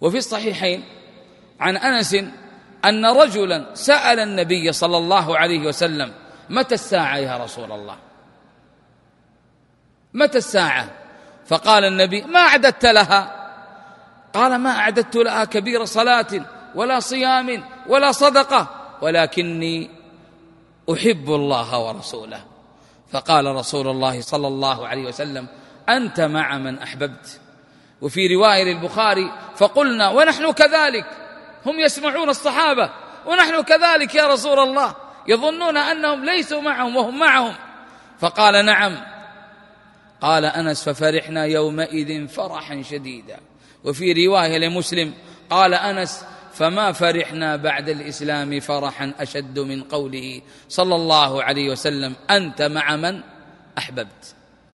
وفي الصحيحين عن أنس أن رجلا سأل النبي صلى الله عليه وسلم: متى الساعة يا رسول الله؟ متى الساعة؟ فقال النبي: ما أعددت لها؟ قال: ما أعددت لها كبير صلاة ولا صيام ولا صدقة، ولكني أحب الله ورسوله. فقال رسول الله صلى الله عليه وسلم: أنت مع من أحببت. وفي رواية للبخاري: فقلنا ونحن كذلك. هم يسمعون الصحابة: ونحن كذلك يا رسول الله، يظنون أنهم ليسوا معهم وهم معهم. فقال: نعم. قال أنس: ففرحنا يومئذ فرحا شديدا. وفي رواية لمسلم قال أنس: فما فرحنا بعد الإسلام فرحا أشد من قوله صلى الله عليه وسلم: أنت مع من أحببت.